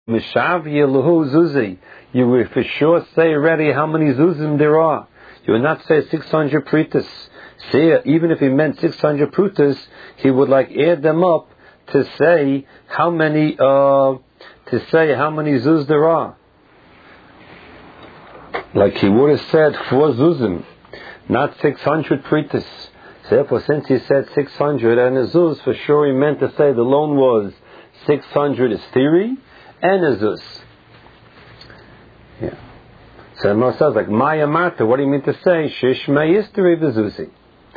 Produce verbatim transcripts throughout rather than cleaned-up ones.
Mishavya Luhu Zuzi. You will for sure say already how many Zuzim there are. You will not say six hundred Pritas. Say, even if he meant six hundred Prutas, he would like add them up to say how many, uh, to say how many Zuz there are. Like he would have said four Zuzim, not six hundred Pritas. So therefore, since he said six hundred and a Zuz, for sure he meant to say the loan was six hundred is theory and a Zuz. Yeah. So the Gemara says, like, Maya Marta, what do you mean to say? Shishmei Isteri v'Zuzi.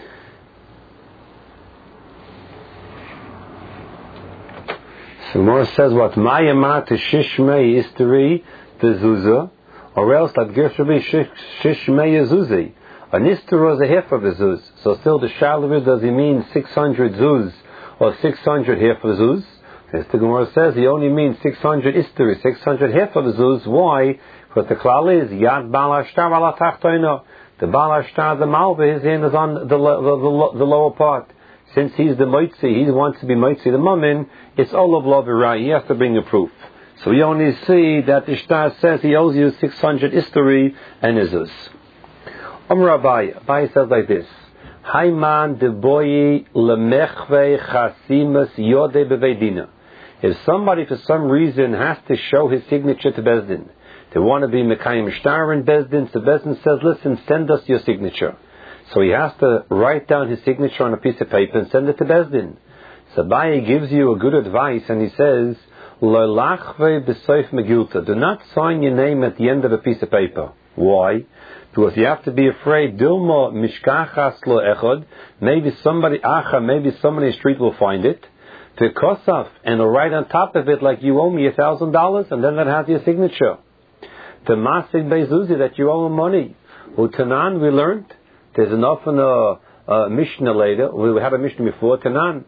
So the Gemara says what? Maya Marta Shishmei Isteri v'Zuza, or else that gives to be Shishmei Zuzi. An Isteri is a half of a Zuz. So still the Shalom, does he mean six hundred Zuz or six hundred half of Zuz? As the Gemara says, he only means six hundred Isteri, six hundred half of Zuz. Why? Because the klal is Yad Baal Ashtar ala Tachtoino. The Baal Ashtar, the Malva, his hand is on the, the, the, the lower part. Since he's the Moitzi, he wants to be Moitzi the Mammon, it's all of love right. He has to bring a proof. So we only see that the Shtar says he owes you six hundred Isteri and Izus. Amar Abaye, Abaye says like this: Hayman de boyi lemechve chasimas yode beveidina. If somebody for some reason has to show his signature to Bezdin, they want to be Mekayim Shtar in Bezdin, so Bezdin says, listen, send us your signature. So he has to write down his signature on a piece of paper and send it to Bezdin. So Abaye gives you a good advice and he says, Lo lachve b'soif megilta. Do not sign your name at the end of a piece of paper. Why? Because you have to be afraid, Dilma mishkachas lo echad, maybe somebody, acha, maybe somebody in the street will find it, to kosaf, and will write on top of it like you owe me a thousand dollars, and then that has your signature. To masig bezuzi, that you owe him money. Utanan, we learned, there's an often a, a Mishnah later, we had a Mishnah before, Tanan,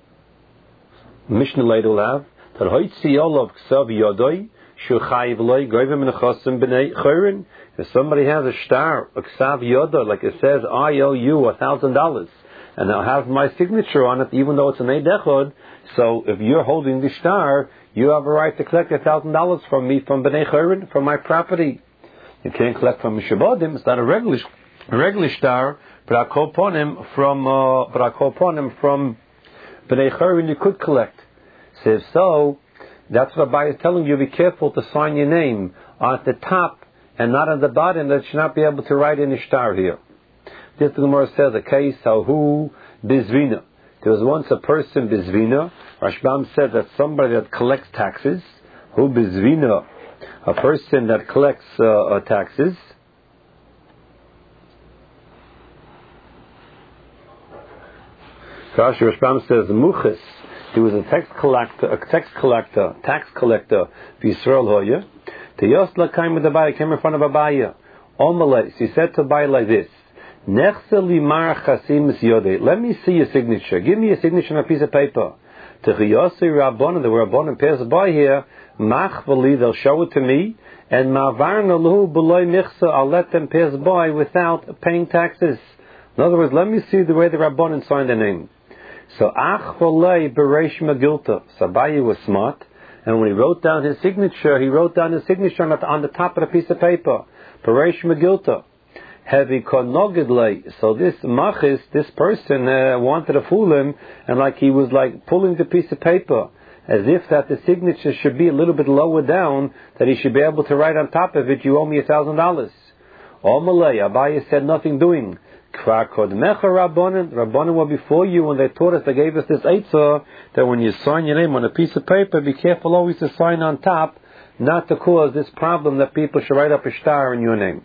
Mishnah later will have, that hoitzi olav ksav yodoi, shuchayiv loy, goyvim nechosim b'nei chayrin. If somebody has a star, a ksav yoda, like it says, I owe you a thousand dollars, and I'll have my signature on it, even though it's an eidechod. So if you're holding the star, you have a right to collect a thousand dollars from me, from b'nei chayrin, from my property. You can't collect from mishabodim. It's not a regular, a regular star, but I call upon him from, uh, but I call upon him from b'nei chayrin. You could collect. So if so, that's what Abaye is telling you. Be careful to sign your name at the top and not at the bottom. That you should not be able to write in the star here. This the Gemara says a case how who bizvina. There was once a person bizvina. Rashbam said that somebody that collects taxes. Who bizvina, a person that collects uh, uh, taxes. Rashi Rashbam says muchis. He was a tax collector, a tax collector, tax collector. Yisrael hoya. To Yosla came with Abaye, came in front of Abaye. Omelais, he said to Abaye like this: Nechse limar chasim yodei. Let me see your signature. Give me a signature on a piece of paper. To Chiyosei Rabbanon, the Rabbanon pass by here. Machvali, they'll show it to me. And Mavarna Luhu B'loi Michsa, I'll let them pass by without paying taxes. In other words, let me see the way the Rabbanon signed the name. So Ach V'lei Bereish Megilta. So Abaye was smart, and when he wrote down his signature, he wrote down his signature on the, on the top of the piece of paper. Bereish Megilta. Heavy Konogidlei. So this Machis, this person uh, wanted to fool him, and like he was like pulling the piece of paper, as if that the signature should be a little bit lower down, that he should be able to write on top of it, you owe me a thousand dollars. Omalei, Abaye said nothing doing. Rabbanon were before you when they taught us, they gave us this eitzah that when you sign your name on a piece of paper, be careful always to sign on top, not to cause this problem that people should write up a star in your name.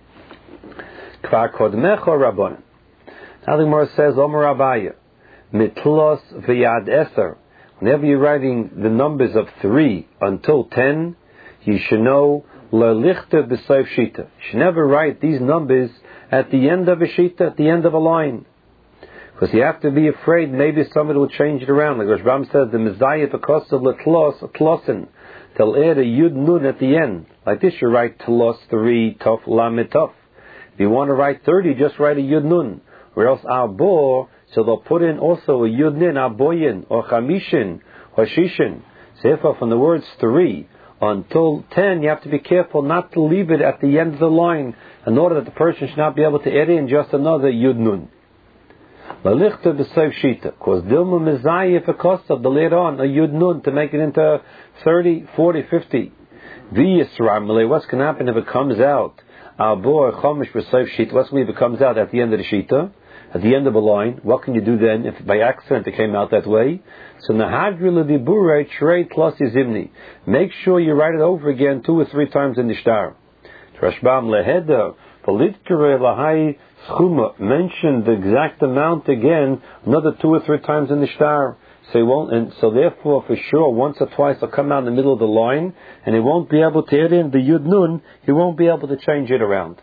Rabbanon. Now the Gemara says, Omer Abaye, mitlos v'yad eser. Whenever you're writing the numbers of three until ten, you should know le'lichter b'soif shita. You should never write these numbers at the end of a shita, at the end of a line. Because you have to be afraid maybe somebody will change it around. Like Rashbam says, the mizayah because of letlos, tlosin. They'll add a yud nun at the end. Like this, you write tlos three, tof lamed tof. If you want to write thirty, just write a yud nun. Or else abo, so they'll put in also a yud nun, aboyin, or chamishin, or shishin. So therefore, from the words three until ten, you have to be careful not to leave it at the end of the line, in order that the person should not be able to add in just another Yud Nun. Lalichta b'seif shita, because Dilma Mizayah if it costs of the later on a Yud Nun to make it into thirty, forty, fifty. V'yisra, what's going to happen if it comes out? Abor chomish b'seif shita, what's going to if it comes out at the end of the shita? At the end of a line, what can you do then if by accident it came out that way? So nahadri l'dibure trei tlasi zimni. Make sure you write it over again two or three times in the shtar. Trashbam leheda politkere lahai schuma. Mention the exact amount again another two or three times in the shtar. So he won't, and so therefore for sure once or twice it'll come out in the middle of the line, and he won't be able to add in the yud nun. He won't be able to change it around.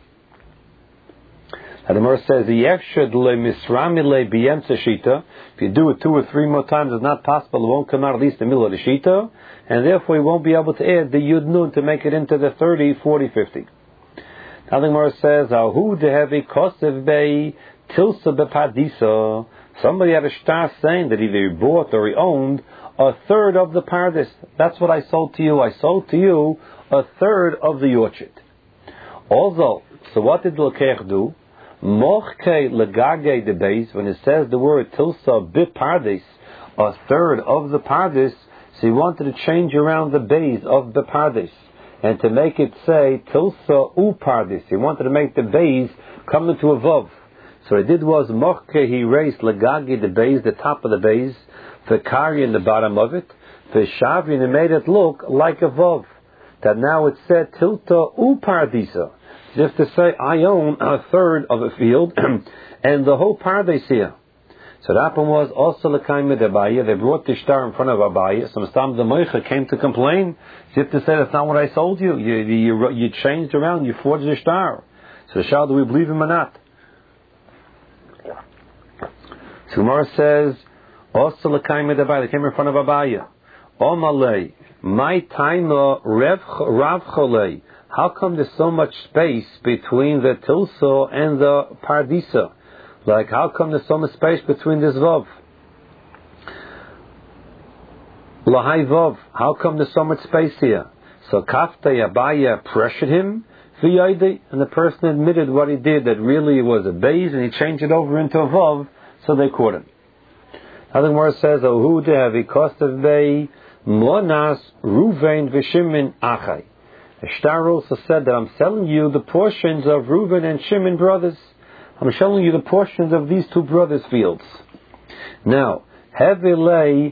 And the Gemara says, if you do it two or three more times, it's not possible. It won't come out at least in the middle of the Shita, and therefore you won't be able to add the Yud Nun to make it into the thirty, forty, fifty. Now the Gemara says, Ahu dehevi kosev bei tilsa bepadisa. Somebody had a shtar saying that either he bought or he owned a third of the paradis. That's what I sold to you. I sold to you a third of the orchard. Also, so what did Lekech do? Mochke legage de beis, when it says the word tilsa bipardis, a third of the pardis, so he wanted to change around the beis of the pardis, and to make it say tilsa u pardis. He wanted to make the beis come into a vav. So what he did was mochke, he raised legage de beis, the top of the beis, the kari in the bottom of it, the shavi, and he made it look like a vav. That now it said tilta u pardisa. Just to say, I own a third of a field, and the whole pardes here. So what happened was, also l'kaim with Abaye, they brought the shtar in front of Abaye. Some Stam the Moicha came to complain. So you have to say, that's not what I sold you. You, you, you changed around, you forged the shtar. So shall do we believe him or not? So Gemara says, also l'kaim with Abaye, they came in front of Abaye. Omalei, my taima rav cholei. How come there's so much space between the tilsa and the pardisa? Like, how come there's so much space between this vav? Lahai vav. How come there's so much space here? So Kafta Abaya pressured him, and the person admitted what he did, that really it was a beis, and he changed it over into a vav, so they caught him. Now the Gemara says, Ohu dehavi kostav bei monas ruvein v'shimin achai. The shtar also said that I'm selling you the portions of Reuben and Shimon brothers. I'm showing you the portions of these two brothers' fields. Now, Hevilei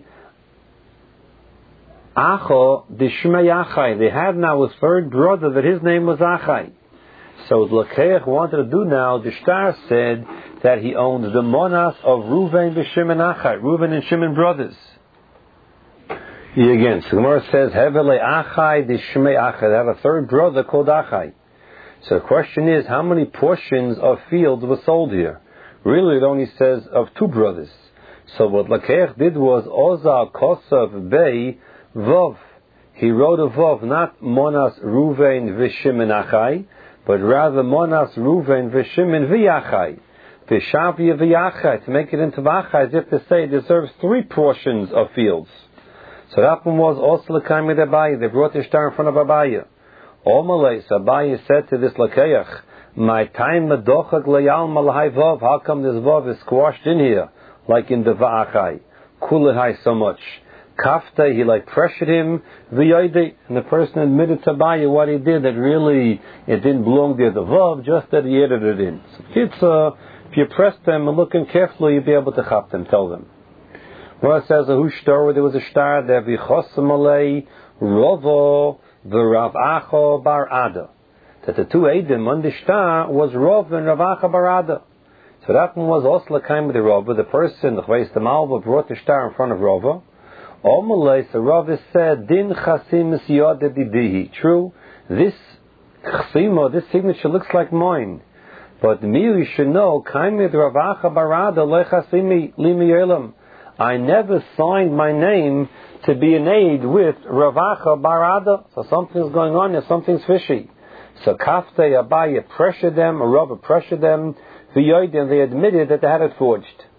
Acho Dishmei Achai. They had now a third brother that his name was Achai. So what Lekech wanted to do now, the shtar said that he owned the monas of Reuven and Shimon Achai, Reuben and Shimon brothers. Here again, so the Gemara says, Hevelei Achai Dishmei Achai. They have a third brother called Achai. So the question is, how many portions of fields were sold here? Really, it only says of two brothers. So what Lekech did was, Oza Kosav Bei Vov. He wrote a Vov, not Monas Ruven V'Shimon Achai, but rather Monas Ruven V'Shimon V'Achai. V'Shavia V'Achai, to make it into V'Achai, as if to say it deserves three portions of fields. So that one was also l'kaim with Abaye. They brought the shtar in front of Abaye. Omalei, so Abaye said to this Lekech, my time medochak leyal malahai vav. How come this vav is squashed in here, like in the Va'achai? Kulehai so much. Kafta, he like pressured him, v'yoidei, and the person admitted to Abaye what he did, that really it didn't belong there, the vav, just that he added it in. So kids, uh, if you press them and look in carefully, you'll be able to chap them, tell them. Well, it says a who shtar where there was a shtar there v'chosamalei rovo v'rav acho bar ada, that the two edim on the shtar was Rov and Rav Acha bar Ada. So that one was also l'kaim with the Rava. The person, the Chveis the Malva, brought the shtar in front of Rava. Omalei, so Rava said, Din chasim siyad didihi. True, this chasima, this signature looks like mine. But me, you should know, kaim with Rav Acha bar Ada lechasimi limi yelam. I never signed my name to be an aid with Rav Acha bar Ada. So something's going on here, something's fishy. So Kaftei Abaye pressured them, or Rava pressured them, and they admitted that they had it forged.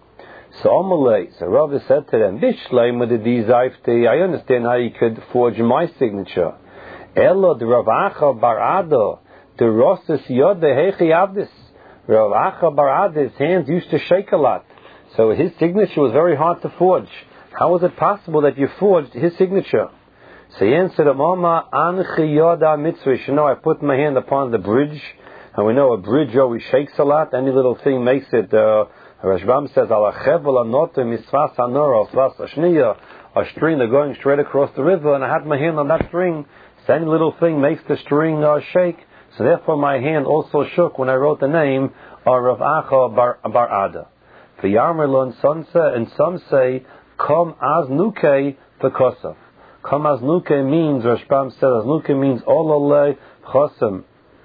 So Amalei, so Rav said to them, Bishleim with the Dizayfte, I understand how you could forge my signature. Elo de Rav Acha bar Ada, the Rosses Yod the Hechi Abdis. Rav Acha bar Ada, his hands used to shake a lot. So his signature was very hard to forge. How was it possible that you forged his signature? So he answered, Mama Anchi Yoda Mitzvah. You know, I put my hand upon the bridge, and we know a bridge always shakes a lot. Any little thing makes it. Uh, Rashbam says, Ala Chevel Anote Misvas Anora Svas Ashniya, a string that's going straight across the river, and I had my hand on that string. So any little thing makes the string uh, shake. So therefore, my hand also shook when I wrote the name of Rav Acha bar, bar Ada. For Yarmerlo and some say, Kom Aznuke V'Kosov. Kom Aznuke means, Rashbam says, Aznuke means Ololei Chosem.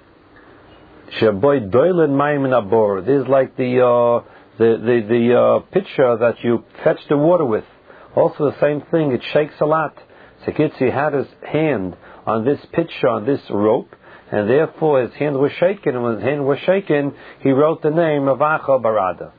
Shaboy Doilen Mayim Nabor. This is like the uh, the the, the uh, pitcher that you fetch the water with. Also the same thing, it shakes a lot. So Kitzi had his hand on this pitcher, on this rope, and therefore his hand was shaken, and when his hand was shaken, he wrote the name of Acha bar Ada.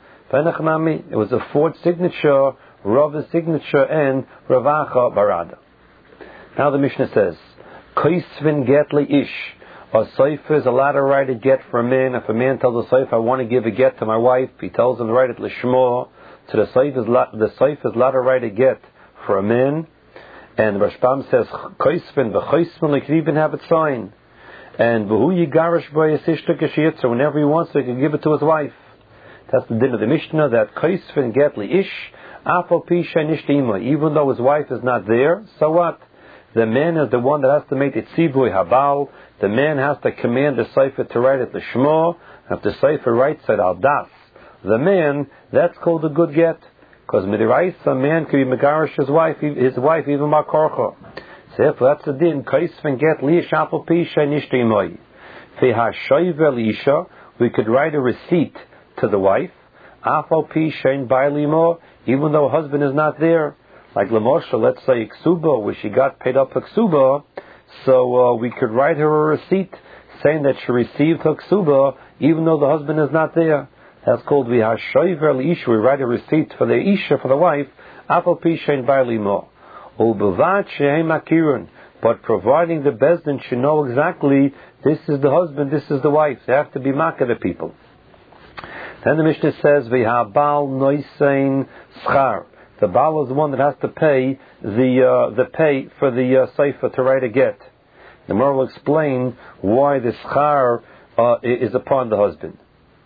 It was a forged signature, Rav's signature, and Rav Acha bar Ada. Now the Mishnah says, Koisvin get li ish. A Seifer is allowed to write a get for a man. If a man tells a Seifer, I want to give a get to my wife, he tells him to write it Lishmo. So the Seifer is, the Seifer is allowed to write a get for a man. And Rashbam says, Koisvin, v'choisvin, he could even have it signed. And v'hu yigarish b'yasishta kashiyitza, whenever he wants to, he can give it to his wife. That's the din of the Mishnah, that Koisvin get li ish, afal pisha nishtima. Even though his wife is not there, so what? The man is the one that has to make it tzivui habal. The man has to command the Seifer to write it l'shmo. If the Seifer writes it al das, the man, that's called a good get. Because midiraisa, a man can be megarish his wife, his wife even makorcha. So therefore, that's the din. Kaisven get liish apel pisha nishtimoi. Fehashoiver liisha, we could write a receipt to the wife. Apel pisha in bailimo, even though her husband is not there. Like Lamosha, let's say Ksuba, where she got paid up for Ksuba, so uh, we could write her a receipt saying that she received her Ksuba, even though the husband is not there. That's called V'hashoiver li'isha. We write a receipt for the Isha, for the wife, Apel Pisha Bailimo. U'bevad she'hem akirun. But providing the Bezdin should know exactly, this is the husband, this is the wife. They have to be makah the people. Then the Mishnah says, V'habal noisein schar. The Baal is the one that has to pay the uh, the pay for the uh, Seifer to write a get. The Gemara will explain why the schar uh, is upon the husband.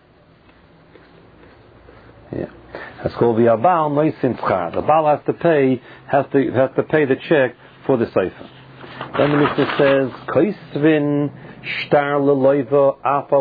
Yeah, that's called the Baal noisin schar. The Baal has to pay has to has to pay the check for the Seifer. Then the Mishnah says, Koisvin shtar leloiva apa